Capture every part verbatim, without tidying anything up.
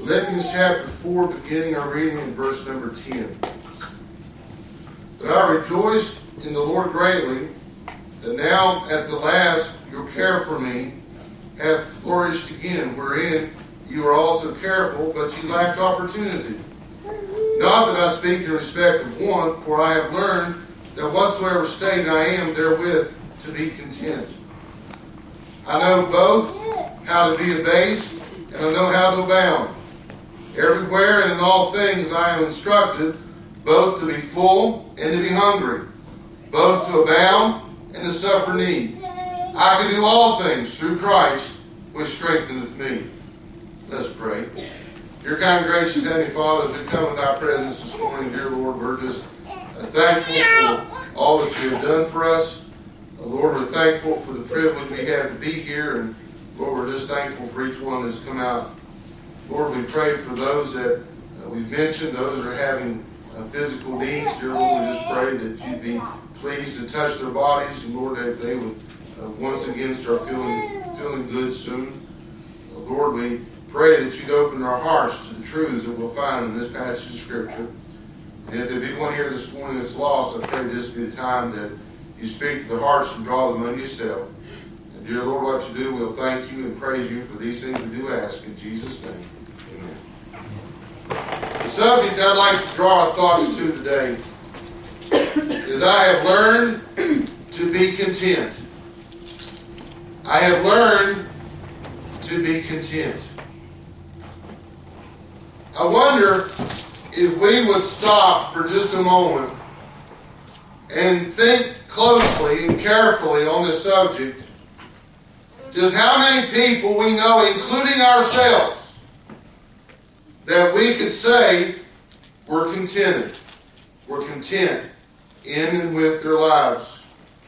Philippians chapter four, beginning our reading in verse number ten. But I rejoiced in the Lord greatly, that now at the last your care for me hath flourished again, wherein you are also careful, but you lacked opportunity. Not that I speak in respect of one, for I have learned that whatsoever state I am therewith to be content. I know both how to be abased, and I know how to abound. Everywhere and in all things I am instructed, both to be full and to be hungry, both to abound and to suffer need. I can do all things through Christ, which strengtheneth me. Let's pray. Dear kind, gracious Heavenly Father, as we come in thy presence this morning, dear Lord, we're just thankful for all that you have done for us. Lord, we're thankful for the privilege we have to be here, and Lord, we're just thankful for each one that's come out. Lord, we pray for those that uh, we've mentioned, those that are having uh, physical needs. Dear Lord, we just pray that you'd be pleased to touch their bodies, and Lord, that they would uh, once again start feeling feeling good soon. Uh, Lord, we pray that you'd open our hearts to the truths that we'll find in this passage of Scripture. And if there be one here this morning that's lost, I pray this be the time that you speak to the hearts and draw them unto yourself. And dear Lord, what you do, we'll thank you and praise you for these things we do ask in Jesus' name. Amen. The subject I'd like to draw our thoughts to today is I have learned to be content. I have learned to be content. I wonder if we would stop for just a moment and think closely and carefully on this subject, just how many people we know, including ourselves, that we could say we're contented. We're content in and with their lives.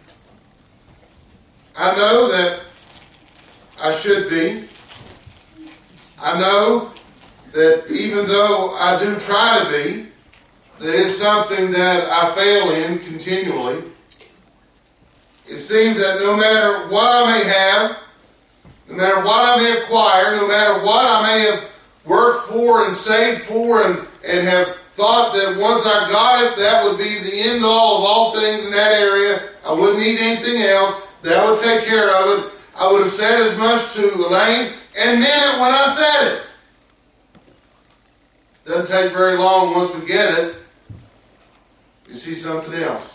I know that I should be. I know that even though I do try to be, that it's something that I fail in continually. It seems that no matter what I may have, no matter what I may acquire, no matter what I may have worked for and saved for and, and have thought that once I got it, that would be the end all of all things in that area. I wouldn't need anything else. That would take care of it. I would have said as much to Elaine and meant it when I said it. Doesn't take very long once we get it. You see something else.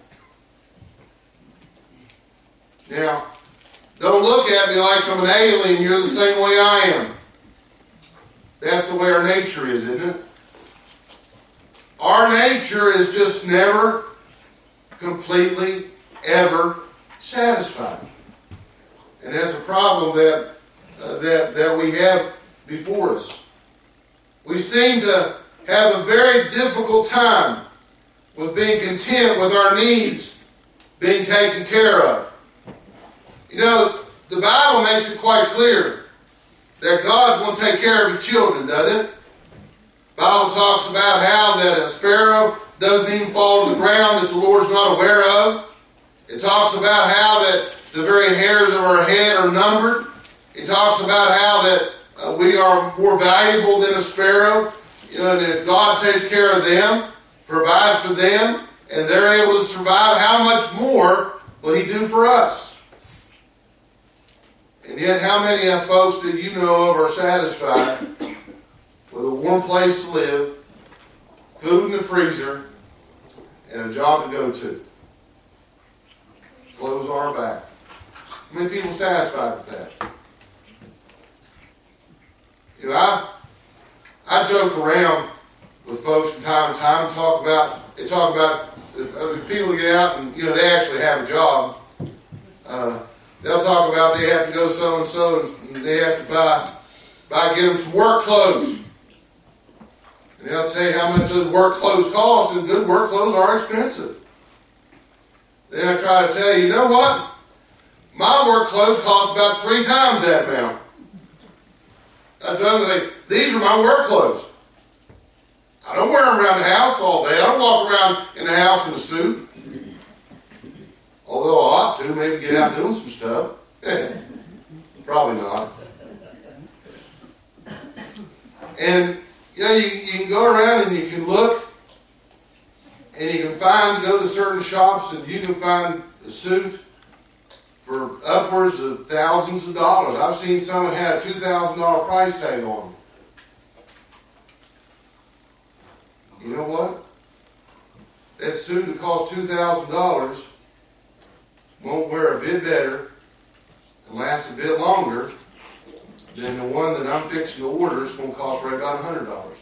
Now, don't look at me like I'm an alien. You're the same way I am. That's the way our nature is, isn't it? Our nature is just never completely, ever satisfied. And that's a problem that, uh, that, that we have before us. We seem to have a very difficult time with being content with our needs being taken care of. You know, the Bible makes it quite clear that God's going to take care of His children, doesn't it? The Bible talks about how that a sparrow doesn't even fall to the ground that the Lord's not aware of. It talks about how that the very hairs of our head are numbered. It talks about how that uh, we are more valuable than a sparrow. You know, and if God takes care of them, provides for them, and they're able to survive, how much more will He do for us? And yet, how many of folks that you know of are satisfied with a warm place to live, food in the freezer, and a job to go to? Clothes on our back. How many people are satisfied with that? You know, I, I joke around with folks from time to time and talk about, they talk about, if, if people get out and, you know, they actually have a job, uh, they'll talk about they have to go so-and-so and they have to buy, buy, get them some work clothes. And they'll tell you how much those work clothes cost, and good work clothes are expensive. Then I try to tell you, you know what? My work clothes cost about three times that amount. I tell them, these are my work clothes. I don't wear them around the house all day. I don't walk around in the house in a suit. Although I ought to, maybe get out doing some stuff. Probably not. And you know, you, you can go around and you can look, and you can find, go to certain shops, and you can find a suit for upwards of thousands of dollars. I've seen some that had a two thousand dollars price tag on them. You know what? That suit that costs two thousand dollars won't wear a bit better and last a bit longer than the one that I'm fixing to order is going to cost right about one hundred dollars.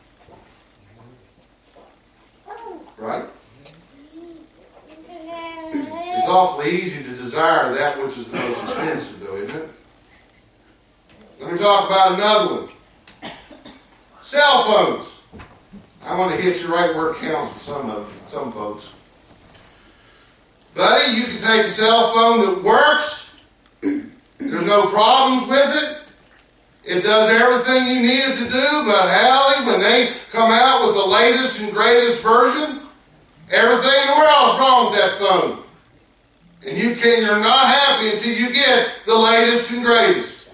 Right? It's awfully easy to desire that which is the most expensive, though, isn't it? Let me talk about another one. Cell phones. I want to hit you right where it counts with some of you, some folks. Buddy, you can take a cell phone that works. There's no problems with it. It does everything you need it to do, but Hallie, when they come out with the latest and greatest version, everything in the world is wrong with that phone. And you can, you're not happy until you get the latest and greatest.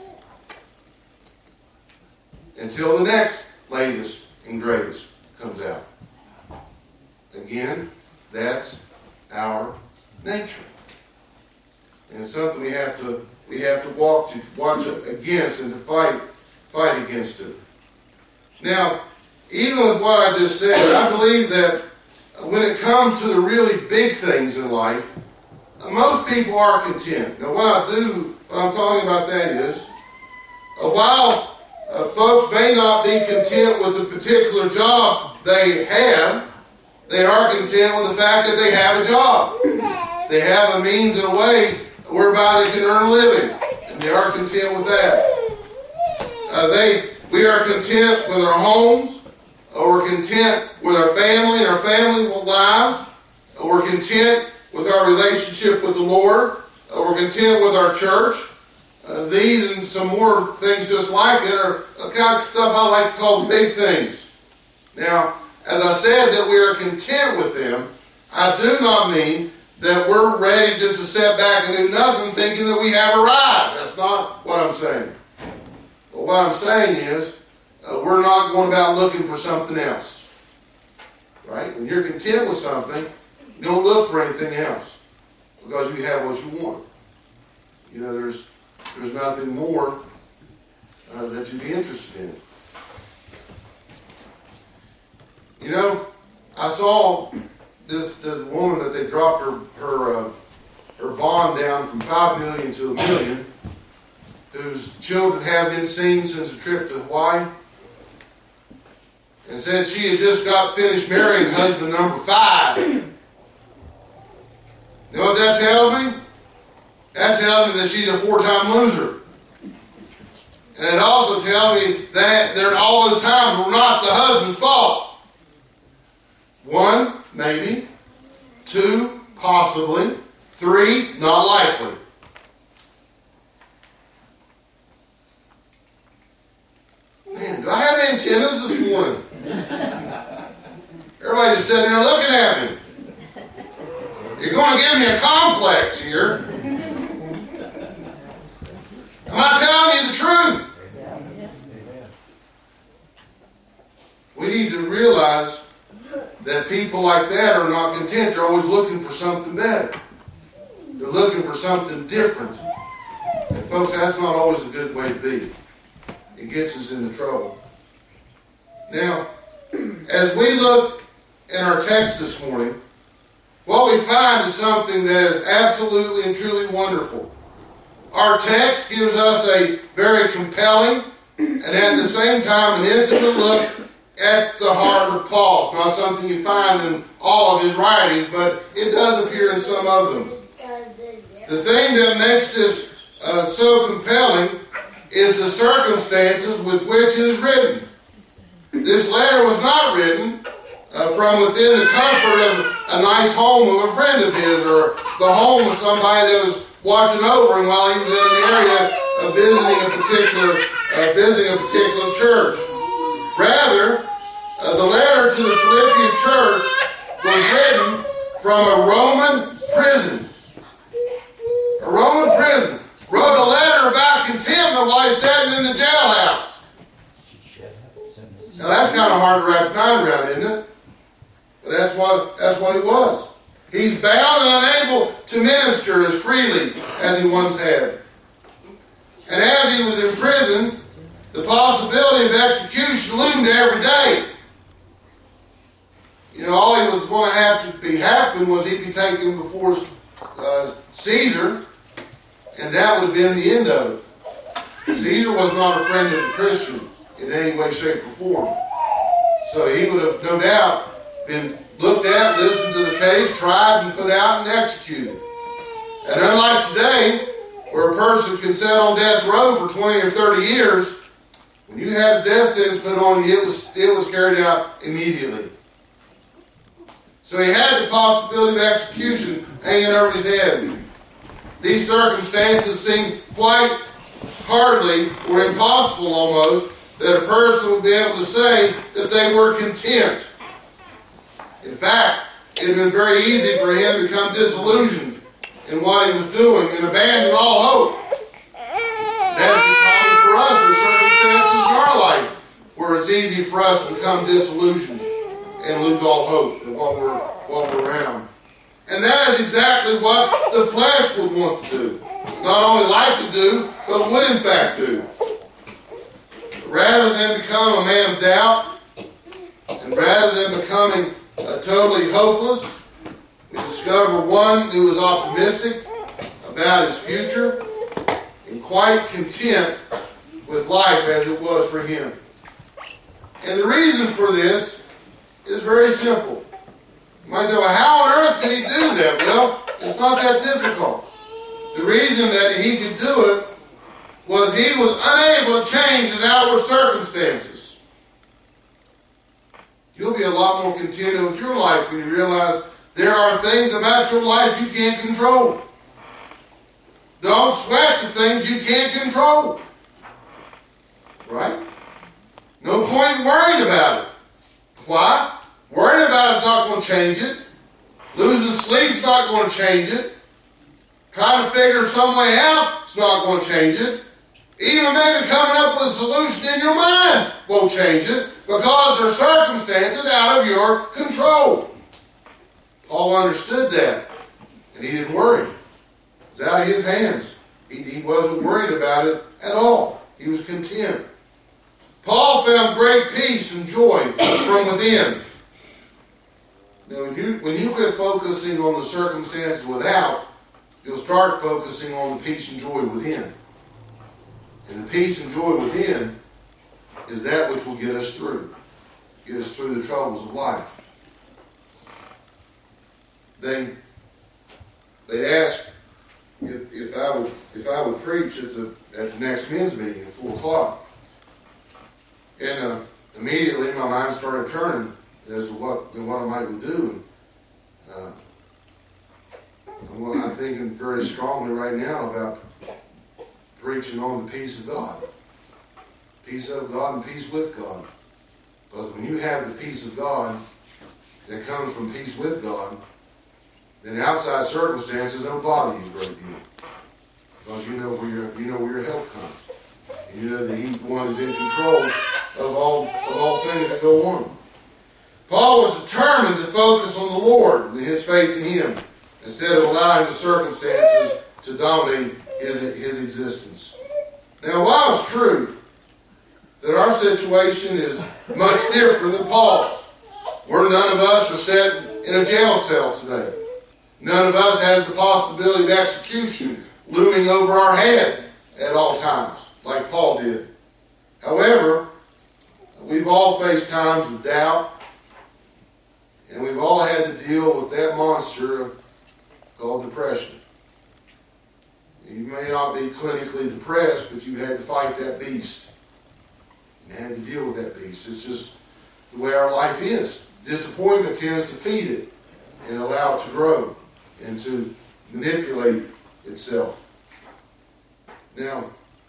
Until the next latest and greatest comes out. Again, that's our nature. And it's something we have to we have to walk to watch against and to fight fight against it. Now, even with what I just said, I believe that when it comes to the really big things in life, most people are content. Now, what I do, what I'm talking about that is, uh, while uh, folks may not be content with the particular job they have, they are content with the fact that they have a job. They have a means and a way whereby they can earn a living, and they are content with that. Uh, they, we are content with our homes, or we're content with our family and our family lives, or we're content with our relationship with the Lord, or we're content with our church. Uh, these and some more things just like it are the kind of stuff I like to call the big things. Now, as I said that we are content with them, I do not mean that we're ready just to sit back and do nothing thinking that we have arrived. That's not what I'm saying. But what I'm saying is uh, we're not going about looking for something else. Right? When you're content with something, you don't look for anything else because you have what you want. You know, there's there's nothing more uh, that you'd be interested in. You know, I saw this, this woman that they dropped her her uh, her bond down from five million to a million, whose children have been seen since a trip to Hawaii, and said she had just got finished marrying husband number five. You know what that tells me? That tells me that she's a four-time loser. And it also tells me that there all those times were not the husband's fault. One, maybe. Two, possibly. Three, not likely. Man, do I have antennas this morning? Everybody just sitting there looking at me. You're going to give me a complex here. Am I telling you the truth? We need to realize that people like that are not content. They're always looking for something better. They're looking for something different. And folks, that's not always a good way to be. It gets us into trouble. Now, as we look in our text this morning, what we find is something that is absolutely and truly wonderful. Our text gives us a very compelling and at the same time an intimate look at the heart of Paul. It's not something you find in all of his writings, but it does appear in some of them. The thing that makes this uh, so compelling is the circumstances with which it is written. This letter was not written uh, from within the comfort of a nice home of a friend of his, or the home of somebody that was watching over him while he was in an area of visiting a particular uh, visiting a particular church. Rather, uh, the letter to the Philippian church was written from a Roman prison. A Roman prison. Wrote a letter about contentment while he's sitting in the jailhouse. Now that's kind of hard to wrap your mind around, isn't it? But that's what, that's what he was. He's bound and unable to minister as freely as he once had. And as he was in prison, the possibility of execution loomed every day. You know, all he was going to have to be happen was he'd be taken before uh, Caesar, and that would have been the end of it. Caesar was not a friend of the Christian in any way, shape, or form. So he would have, no doubt, been looked at, listened to the case, tried, and put out and executed. And unlike today, where a person can sit on death row for twenty or thirty years, when you had a death sentence put on you, it was, it was carried out immediately. So he had the possibility of execution hanging over his head. These circumstances seemed quite hardly, or impossible almost, that a person would be able to say that they were content. In fact, it had been very easy for him to become disillusioned in what he was doing and abandon all hope. That would be common for us or circumstances in our life where it's easy for us to become disillusioned and lose all hope of what we're, what we're around. And that is exactly what the flesh would want to do. Not only like to do, but would in fact do. Rather than become a man of doubt, and rather than becoming uh, totally hopeless, we discover one who is optimistic about his future and quite content with life as it was for him. And the reason for this is very simple. You might say, well, how on earth did he do that? Well, it's not that difficult. The reason that he could do it was he was unable to change his outward circumstances. You'll be a lot more contented with your life when you realize there are things about your life you can't control. Don't sweat the things you can't control. Right? No point in worrying about it. Why? Worrying about it's not going to change it. Losing sleep's not going to change it. Trying to figure some way out, it's not going to change it. Even maybe coming up with a solution in your mind won't change it because there are circumstances out of your control. Paul understood that, and he didn't worry. It was out of his hands. He, he wasn't worried about it at all. He was content. Paul found great peace and joy from within. Now, when you, when you quit focusing on the circumstances without, you'll start focusing on the peace and joy within. And the peace and joy within is that which will get us through. Get us through the troubles of life. They, they asked if, if, I would, if I would preach at the, at the next men's meeting at four o'clock. And uh, immediately my mind started turning as to what, and what I might do. And, uh, well, I'm thinking very strongly right now about preaching on the peace of God. Peace of God and peace with God. Because when you have the peace of God that comes from peace with God, then outside circumstances don't bother you a great deal. Because you know where your, you know where your help comes. And you know that He's the one who's in control of all, of all things that go on. Paul was determined to focus on the Lord and his faith in Him, instead of allowing the circumstances to dominate his, his existence. Now, while it's true that our situation is much different than Paul's, where none of us are set in a jail cell today. None of us has the possibility of execution looming over our head at all times, like Paul did. However, we've all faced times of doubt, and we've all had to deal with that monster called depression. You may not be clinically depressed, but you had to fight that beast. You had to deal with that beast. It's just the way our life is. Disappointment tends to feed it and allow it to grow and to manipulate itself. Now,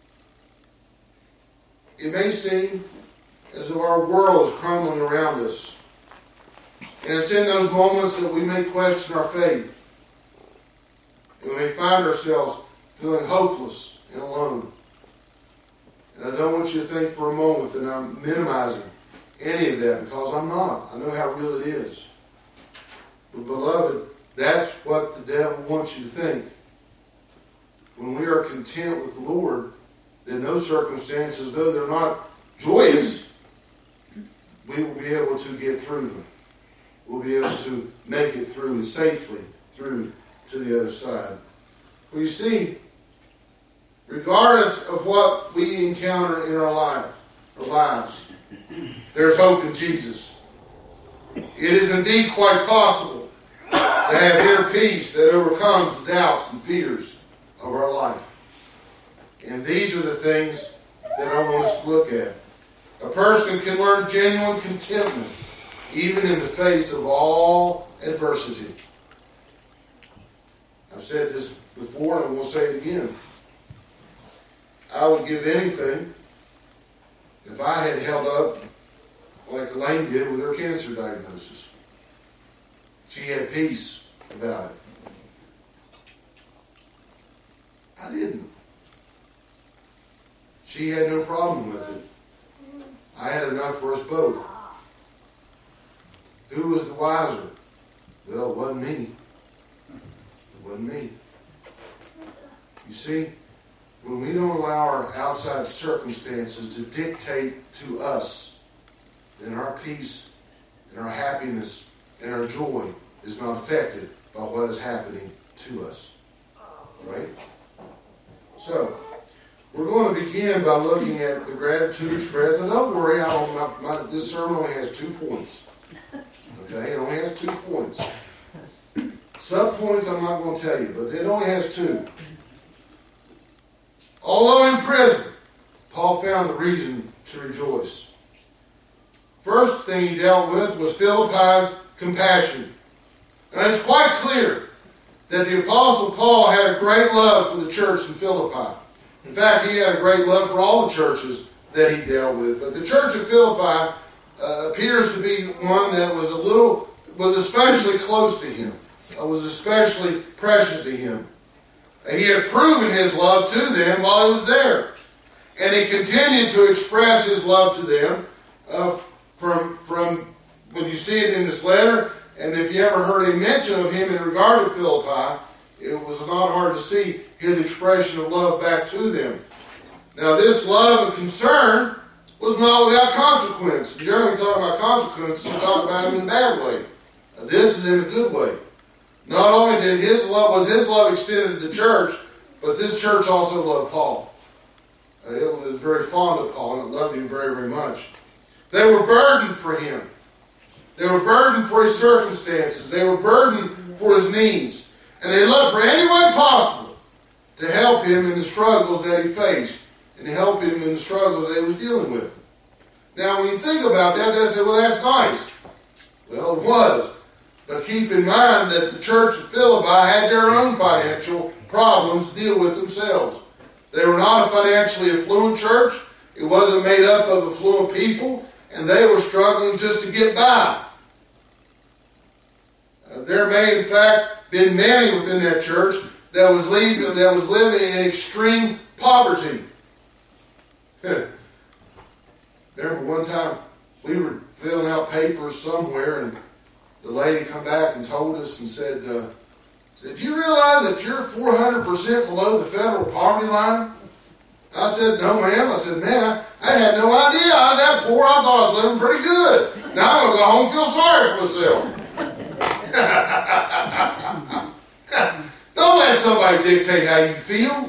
it may seem as though our world is crumbling around us. And it's in those moments that we may question our faith. And we may find ourselves feeling hopeless and alone. And I don't want you to think for a moment that I'm minimizing any of that because I'm not. I know how real it is. But beloved, that's what the devil wants you to think. When we are content with the Lord, then those circumstances, though they're not joyous, we will be able to get through them. We'll be able to make it through safely through to the other side. Well, you see, regardless of what we encounter in our life, our lives, there's hope in Jesus. It is indeed quite possible to have inner peace that overcomes the doubts and fears of our life. And these are the things that I want us to look at. A person can learn genuine contentment even in the face of all adversity. I've said this before and I will say it again. I would give anything if I had held up like Elaine did with her cancer diagnosis. She had peace about it. I didn't. She had no problem with it. I had enough for us both. Who was the wiser? Well, it wasn't me. It wasn't me. You see, when we don't allow our outside circumstances to dictate to us, then our peace and our happiness and our joy is not affected by what is happening to us. Right? So, we're going to begin by looking at the gratitude expressed. And don't worry, I don't, my, my, this sermon only has two points. Okay, it only has two points. Sub-points I'm not going to tell you, but it only has two. Although in prison, Paul found a reason to rejoice. First thing he dealt with was Philippi's compassion. And it's quite clear that the Apostle Paul had a great love for the church in Philippi. In fact, he had a great love for all the churches that he dealt with. But the church of Philippi uh, appears to be one that was a little, was especially close to him, uh, was especially precious to him. He had proven his love to them while he was there. And he continued to express his love to them uh, from, from when you see it in this letter. And if you ever heard a mention of him in regard to Philippi, it was not hard to see his expression of love back to them. Now, this love and concern was not without consequence. Generally, we talk about consequences, we talk about it in a bad way. Now, this is in a good way. Not only did his love was his love extended to the church, but this church also loved Paul. Uh, it was very fond of Paul and it loved him very, very much. They were burdened for him. They were burdened for his circumstances. They were burdened for his needs. And they loved for any way possible to help him in the struggles that he faced and to help him in the struggles that he was dealing with. Now, when you think about that, they say, well, that's nice. Well, it was. But keep in mind that the church of Philippi had their own financial problems to deal with themselves. They were not a financially affluent church. It wasn't made up of affluent people. And they were struggling just to get by. Uh, there may, in fact, been many within that church that was, leaving, that was living in extreme poverty. Remember one time we were filling out papers somewhere and the lady come back and told us and said, uh, did you realize that you're four hundred percent below the federal poverty line? I said, no, ma'am. I said, man, I, I had no idea I was that poor. I thought I was living pretty good. Now I'm going to go home and feel sorry for myself. Don't let somebody dictate how you feel.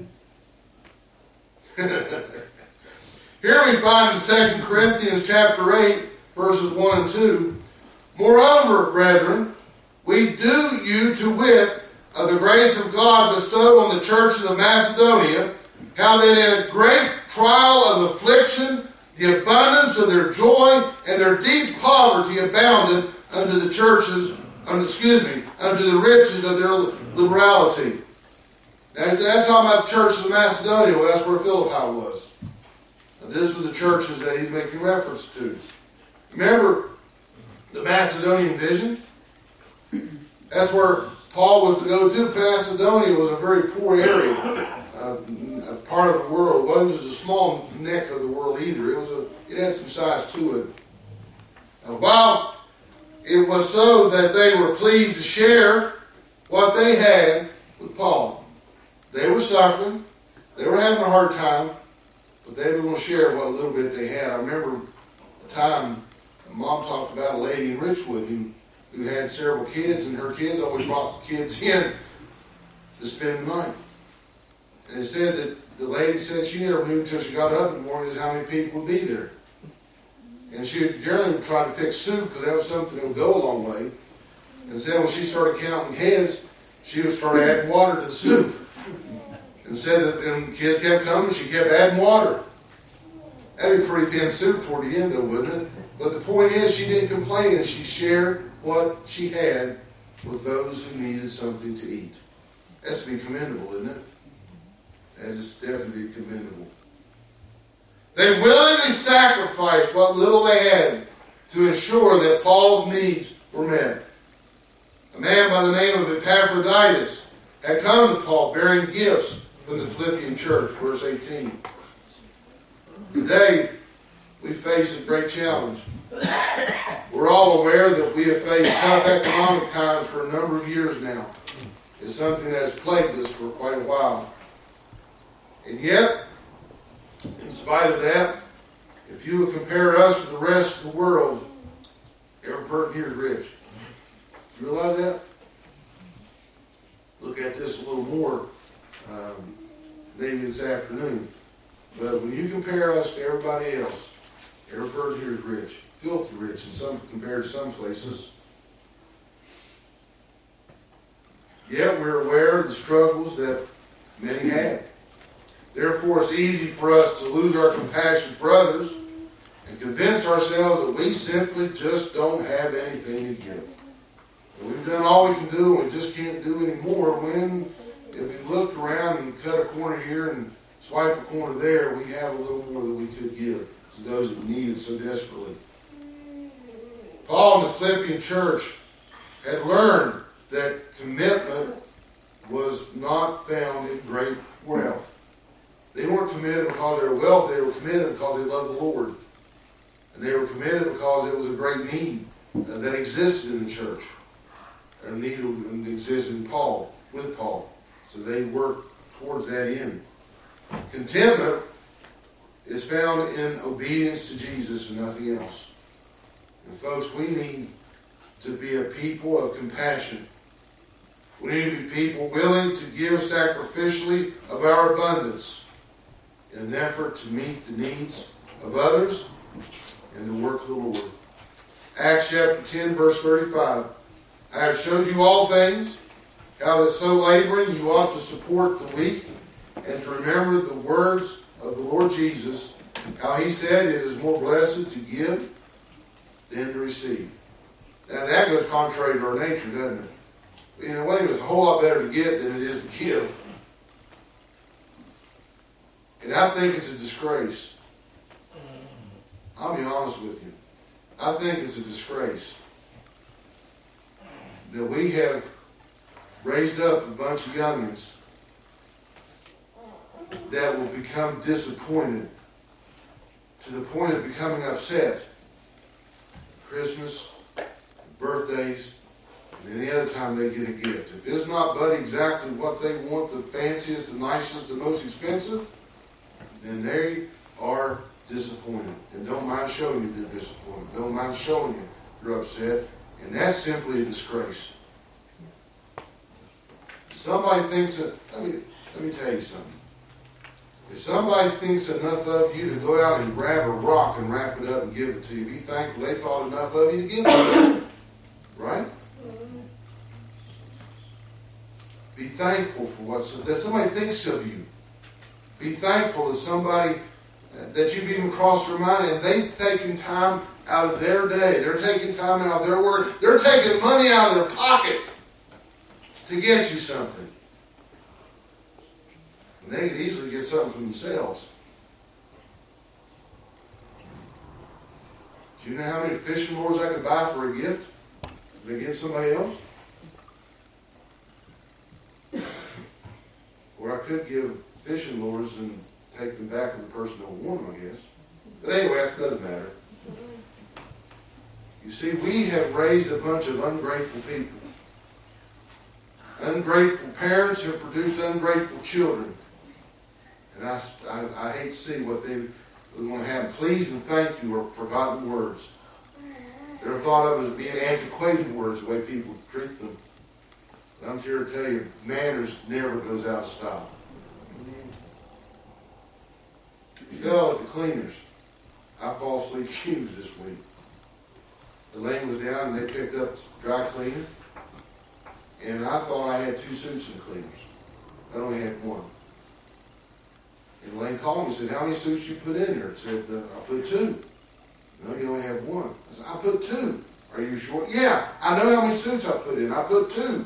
Here we find in Second Corinthians chapter eight, verses one and two, moreover, brethren, we do you to wit of the grace of God bestowed on the churches of Macedonia, how that in a great trial of affliction, the abundance of their joy and their deep poverty abounded unto the churches, um, excuse me, unto the riches of their liberality. Now, that's talking about the churches of Macedonia. Well, that's where Philippi was. Now, this was the churches that he's making reference to. Remember the Macedonian vision? That's where Paul was to go to. Macedonia was a very poor area. Uh, a part of the world. It wasn't just a small neck of the world either. It was a, it had some size to it. Now, while it was so that they were pleased to share what they had with Paul, they were suffering, they were having a hard time, but they were going to share what little bit they had. I remember a time Mom talked about a lady in Richwood who, who had several kids, and her kids always brought the kids in to spend the night. And it said that the lady said she never knew until she got up in the morning is how many people would be there. And she would generally try to fix soup because that was something that would go a long way. And said when she started counting heads, she would start adding water to the soup. And said that when the kids kept coming, she kept adding water. That'd be pretty thin soup toward the end, though, wouldn't it? But the point is, she didn't complain, and she shared what she had with those who needed something to eat. That's to be commendable, isn't it? That is definitely commendable. They willingly sacrificed what little they had to ensure that Paul's needs were met. A man by the name of Epaphroditus had come to Paul bearing gifts from the Philippian church, verse eighteen. Today, we face a great challenge. We're all aware that we have faced tough economic times for a number of years now. It's something that has plagued us for quite a while. And yet, in spite of that, if you would compare us with the rest of the world, every person here is rich. You realize that? Look at this a little more um, maybe this afternoon. But when you compare us to everybody else, every person here is rich. Filthy rich in some compared to some places. Yet we're aware of the struggles that many have. Therefore, it's easy for us to lose our compassion for others and convince ourselves that we simply just don't have anything to give. And we've done all we can do and we just can't do any more when, if we looked around and cut a corner here and swipe a corner there, we have a little more that we could give to those that need it so desperately. Paul and the Philippian church had learned that commitment was not found in great wealth. They weren't committed because they were wealthy. They were committed because they loved the Lord. And they were committed because it was a great need uh, that existed in the church. A need that existed in Paul, with Paul. So they worked towards that end. Contentment is found in obedience to Jesus and nothing else. And folks, we need to be a people of compassion. We need to be people willing to give sacrificially of our abundance in an effort to meet the needs of others and the work of the Lord. Acts chapter ten, verse thirty-five. I have showed you all things, how that so laboring you ought to support the weak, and to remember the words of the Lord Jesus, how he said, it is more blessed to give than to receive. Now that goes contrary to our nature, doesn't it? In a way, it's a whole lot better to get than it is to give. And I think it's a disgrace. I'll be honest with you. I think it's a disgrace that we have raised up a bunch of youngins that will become disappointed to the point of becoming upset. Christmas, birthdays, and any other time they get a gift. If it's not but exactly what they want, the fanciest, the nicest, the most expensive, then they are disappointed. And don't mind showing you they're disappointed. Don't mind showing you you're upset. And that's simply a disgrace. Somebody thinks that, let me, let me tell you something. If somebody thinks enough of you to go out and grab a rock and wrap it up and give it to you, be thankful they thought enough of you to give it to you. Right? Be thankful for what that somebody thinks of you. Be thankful that somebody that you've even crossed your mind and they've taken time out of their day. They're taking time out of their work. They're taking money out of their pocket to get you something. And they could easily get something for themselves. Do you know how many fishing lures I could buy for a gift? Did I get somebody else? Or I could give fishing lures and take them back to the person who won them, I guess. But anyway, that doesn't matter. You see, we have raised a bunch of ungrateful people. Ungrateful parents have produced ungrateful children. And I, I, I hate to see what they want to have. Please and thank you are forgotten words. They're thought of as being antiquated words, the way people treat them. But I'm here to tell you, manners never goes out of style. You fell at the cleaners. I falsely accused this week. The lane was down and they picked up dry cleaner. And I thought I had two suits in cleaners. I only had one. And Lane called me and said, how many suits you put in there? I said, uh, I put two. No, you only have one. I said, I put two. Are you sure? Yeah, I know how many suits I put in. I put two.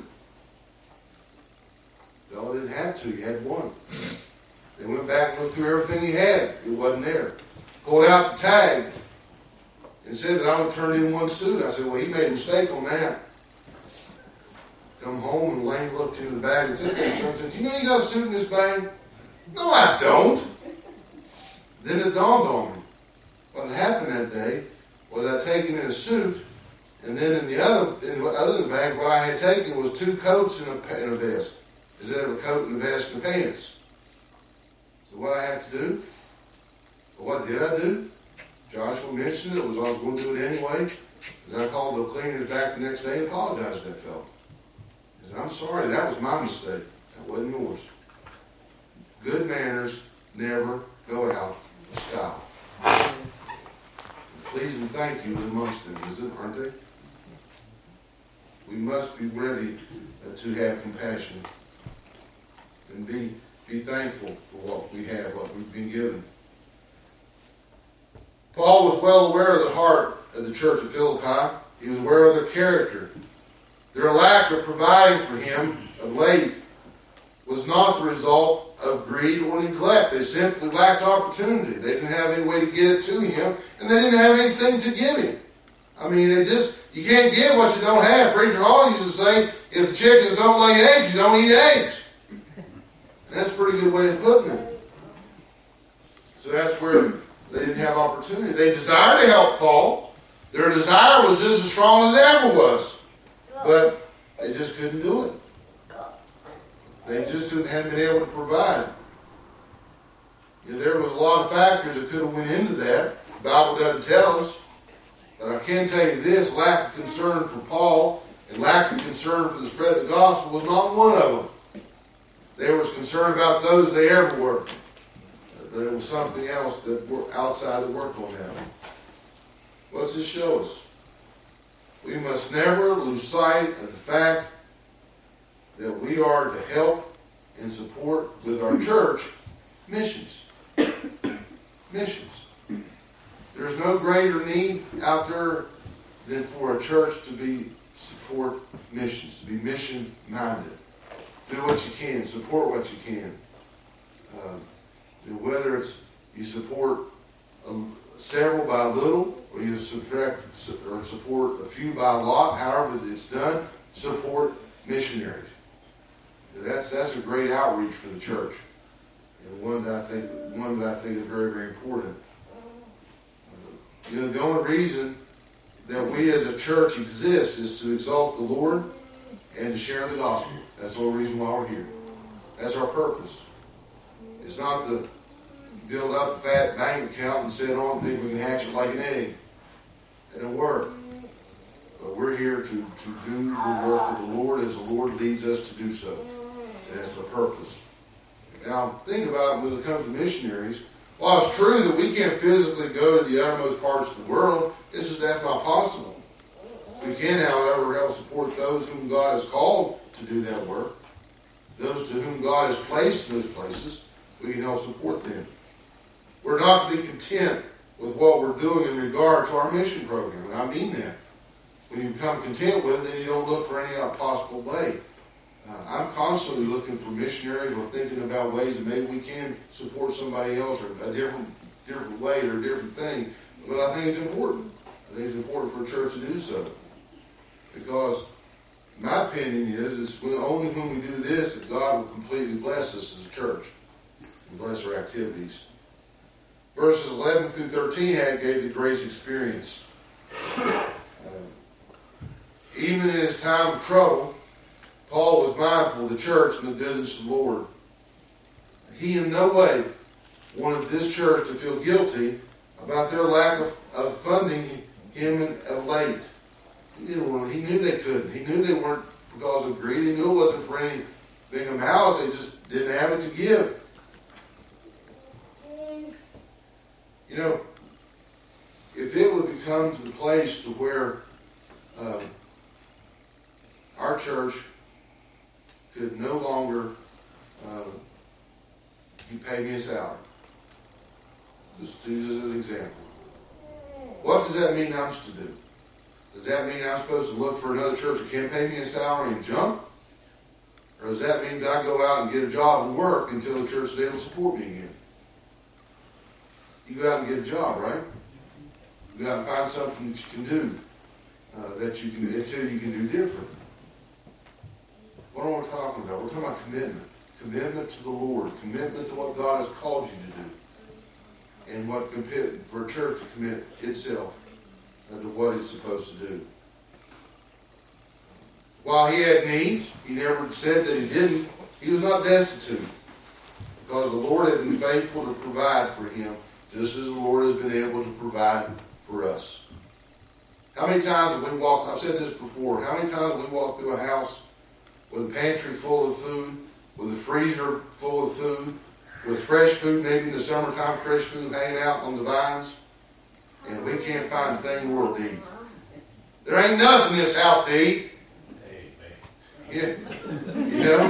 No, I didn't have two. You had one. They went back and looked through everything he had. It wasn't there. Pulled out the tag and said that I would turn in one suit. I said, well, he made a mistake on that. Come home and Lane looked into the bag and took this stuff and said, do you know you got a suit in this bag? No, I don't. Then it dawned on me. What had happened that day was I'd taken in a suit, and then in the other, in the other in the bag, what I had taken was two coats and a, and a vest, instead of a coat and a vest and pants. So what I had to do? Well, what did I do? Joshua mentioned it. It was I was going to do it anyway. And I called the cleaners back the next day and apologized to that fellow. I said, I'm sorry, that was my mistake. That wasn't yours. Good manners never go out of style. Please and thank you amongst them, is it, aren't they? We must be ready uh, to have compassion and be, be thankful for what we have, what we've been given. Paul was well aware of the heart of the church of Philippi. He was aware of their character. Their lack of providing for him of late was not the result of greed or neglect. They simply lacked opportunity. They didn't have any way to get it to him, and they didn't have anything to give him. I mean, they just, you can't give what you don't have. Preacher Hall used to say, if the chickens don't lay eggs, you don't eat eggs. And that's a pretty good way of putting it. So that's where they didn't have opportunity. They desired to help Paul. Their desire was just as strong as it ever was. But they just couldn't do it. They just hadn't been able to provide. You know, there was a lot of factors that could have went into that. The Bible doesn't tell us. But I can tell you this, lack of concern for Paul and lack of concern for the spread of the gospel was not one of them. They were concerned about those they ever were. There was something else that were outside that worked on that. What's this show us? We must never lose sight of the fact that we are to help and support with our church missions. Missions. There's no greater need out there than for a church to be support missions, to be mission minded. Do what you can, support what you can. Uh, whether it's you support um, several by little, or you subtract or support a few by a lot, however it's done, support missionaries. That's that's a great outreach for the church, and one that I think one that I think is very very important. Uh, you know, the only reason that we as a church exist is to exalt the Lord and to share the gospel. That's the only reason why we're here. That's our purpose. It's not to build up a fat bank account and sit on and think we can hatch it like an egg. It don't work. But we're here to, to do the work of the Lord as the Lord leads us to do so. And that's our purpose. Now, think about it when it comes to missionaries. While it's true that we can't physically go to the uttermost parts of the world, it's just that's not possible. We can, however, help support those whom God has called to do that work. Those to whom God has placed in those places, we can help support them. We're not to be content with what we're doing in regard to our mission program. And I mean that. When you become content with it, then you don't look for any possible way. Uh, I'm constantly looking for missionaries or thinking about ways that maybe we can support somebody else or a different different way or a different thing. But I think it's important. I think it's important for a church to do so. Because my opinion is it's when only when we do this that God will completely bless us as a church and bless our activities. Verses eleven through thirteen had gave the grace experience. Uh, Even in his time of trouble, Paul was mindful of the church and the goodness of the Lord. He in no way wanted this church to feel guilty about their lack of, of funding him of late. He didn't want, he knew they couldn't. He knew they weren't because of greed. He knew it wasn't for anything of malice. They just didn't have it to give. You know, if it would become to the place to where um, our church could no longer uh, you pay me a salary. Just use this as an example. What does that mean I'm supposed to do? Does that mean I'm supposed to look for another church that can't pay me a salary and jump? Or does that mean that I go out and get a job and work until the church is able to support me again? You go out and get a job, right? You go out and find something that you can do, uh, that you can, until you can do different. What are we talking about? We're talking about commitment. Commitment to the Lord. Commitment to what God has called you to do. And what for a church to commit itself to what it's supposed to do. While he had needs, he never said that he didn't. He was not destitute. Because the Lord had been faithful to provide for him, just as the Lord has been able to provide for us. How many times have we walked, I've said this before, how many times have we walked through a house with a pantry full of food, with a freezer full of food, with fresh food, maybe in the summertime, fresh food hanging out on the vines, and we can't find a thing in the world to eat. There ain't nothing in this house to eat. Yeah. You know?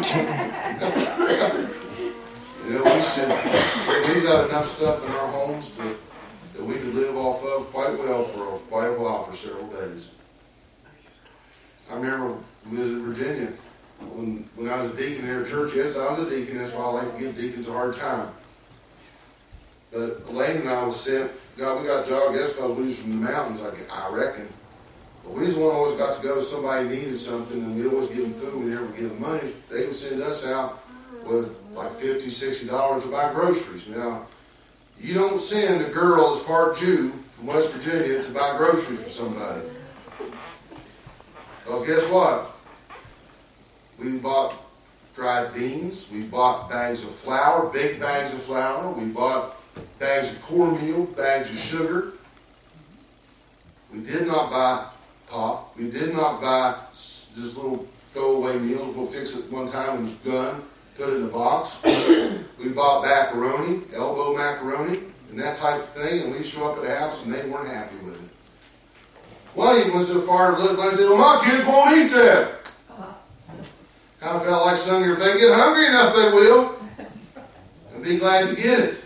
You know, we should, we've got enough stuff in our homes to, that we could live off of quite well for a, quite a while, for several days. I remember we was in Virginia when when I was a deacon in our church. Yes, I was a deacon. That's why I like to give deacons a hard time. But Elaine and I was sent. God, we got job. Yes, because we was from the mountains. I, I reckon. But we was the one who always got to go to somebody needed something, and we'd always give them food. We never give them money. They would send us out with like fifty, sixty dollars to buy groceries. Now, you don't send a girl that's part Jew from West Virginia to buy groceries for somebody. Well, guess what? We bought dried beans. We bought bags of flour, big bags of flour. We bought bags of cornmeal, bags of sugar. We did not buy pop. We did not buy just little throwaway meals. We'll fix it one time with a gun, put it in a box. We bought macaroni, elbow macaroni, and that type of thing, and we show up at the house and they weren't happy with it. One even went so far to look and said, well, my kids won't eat that. Kind of felt like some of you, if they get hungry enough, they will. And be glad to get it.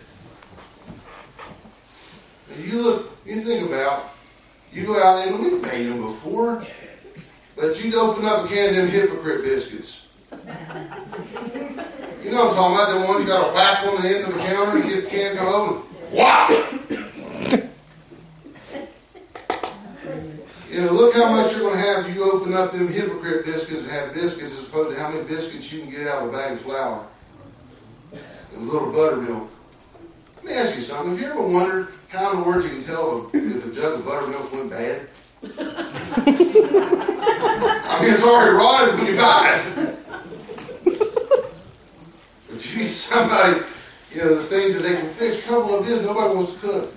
And you look, you think about, you go out and we've made them before, but you'd open up a can of them hypocrite biscuits. You know what I'm talking about? The one you got to whack on the end of the counter and get the can come open. Wow! You know, look how much you're going to have if you open up them hypocrite biscuits and have biscuits as opposed to how many biscuits you can get out of a bag of flour and a little buttermilk. Let me ask you something. Have you ever wondered how in the world you can tell if a jug of buttermilk went bad? I mean, it's already rotted when you buy it. But you need somebody, you know, the things that they can fix. Trouble of this, nobody wants to cook.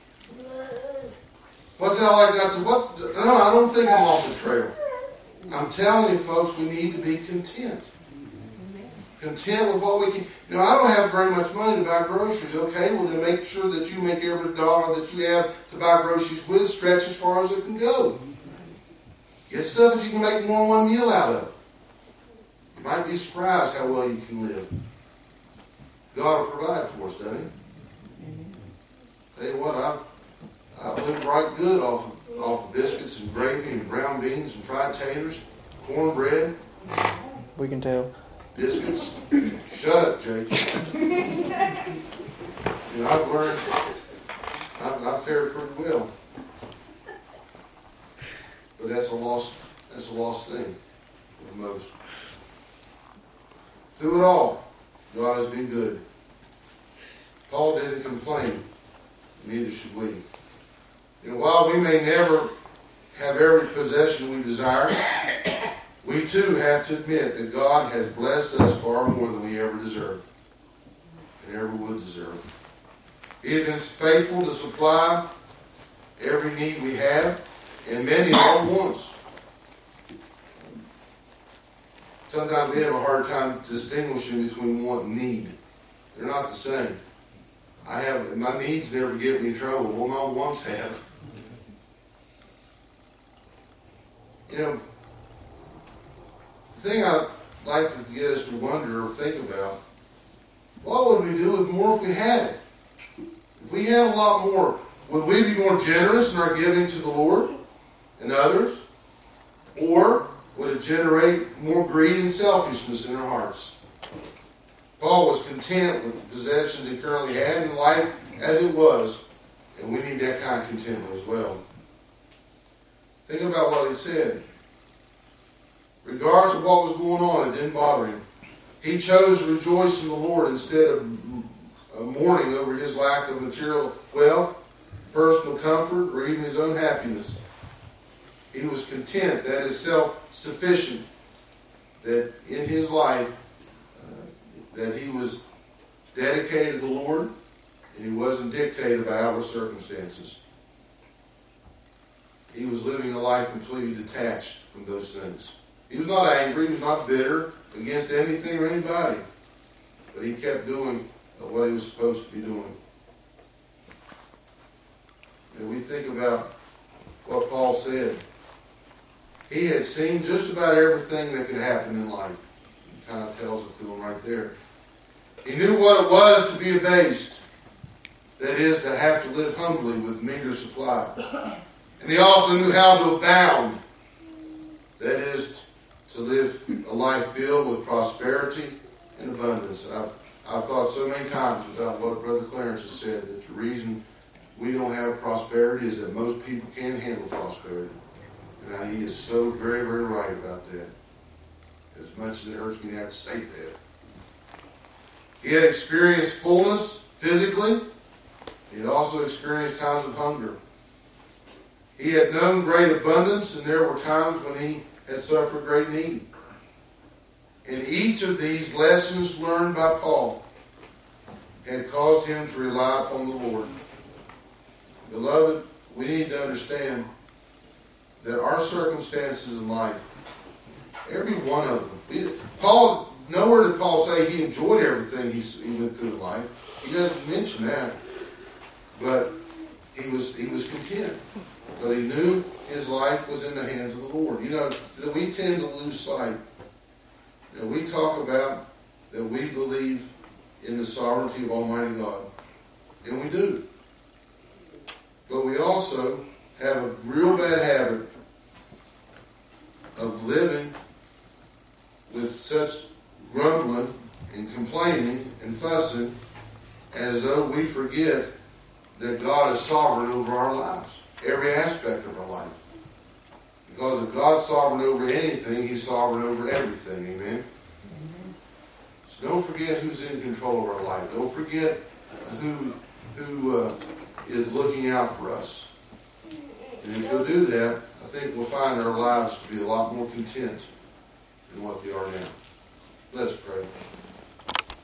What's that like? I said, what? No, I don't think I'm off the trail. I'm telling you, folks, we need to be content. Content with what we can. You know, I don't have very much money to buy groceries. Okay, well then make sure that you make every dollar that you have to buy groceries with stretch as far as it can go. Get stuff that you can make more than one meal out of. You might be surprised how well you can live. God will provide for us, doesn't He? Tell you what, I I lived right good off of, off of biscuits and gravy and brown beans and fried taters, cornbread. We can tell. Biscuits. Shut up, Jake. You know, I've learned, I've, I've fared pretty well. But that's a lost, that's a lost thing for most. Through it all, God has been good. Paul didn't complain. Neither should we. You know, while we may never have every possession we desire, we too have to admit that God has blessed us far more than we ever deserved and ever would deserve. He has been faithful to supply every need we have, and many all at once. Sometimes we have a hard time distinguishing between want and need. They're not the same. I have my needs never get me in trouble. Well, my wants have. You know, the thing I'd like to get us to wonder or think about, what would we do with more if we had it? If we had a lot more, would we be more generous in our giving to the Lord and others? Or would it generate more greed and selfishness in our hearts? Paul was content with the possessions he currently had in life as it was, and we need that kind of contentment as well. Think about what he said. Regardless of what was going on, it didn't bother him. He chose to rejoice in the Lord instead of mourning over his lack of material wealth, personal comfort, or even his own happiness. He was content, that is self-sufficient, that in his life, uh, that he was dedicated to the Lord, and he wasn't dictated by outward circumstances. He was living a life completely detached from those things. He was not angry, he was not bitter against anything or anybody, but he kept doing what he was supposed to be doing. And we think about what Paul said. He had seen just about everything that could happen in life. He kind of tells it to him right there. He knew what it was to be abased. That is, to have to live humbly with meager supply. And he also knew how to abound. That is, to live a life filled with prosperity and abundance. I've, I've thought so many times about what Brother Clarence has said, that the reason we don't have prosperity is that most people can't handle prosperity. And he is so very, very right about that. As much as it hurts me to have to say that. He had experienced fullness physically. He had also experienced times of hunger. He had known great abundance, and there were times when he had suffered great need. And each of these lessons learned by Paul had caused him to rely upon the Lord. Beloved, we need to understand that our circumstances in life, every one of them, Paul, nowhere did Paul say he enjoyed everything he, he went through in life. He doesn't mention that. But he was he was content. But he knew his life was in the hands of the Lord. You know, we tend to lose sight. You know, we talk about that we believe in the sovereignty of Almighty God. And we do. But we also have a real bad habit of living with such grumbling and complaining and fussing as though we forget that God is sovereign over our lives, every aspect of our life. Because if God's sovereign over anything, He's sovereign over everything. Amen? So don't forget who's in control of our life. Don't forget who, who uh, is looking out for us. And if we'll do that, I think we'll find our lives to be a lot more content than what they are now. Let's pray.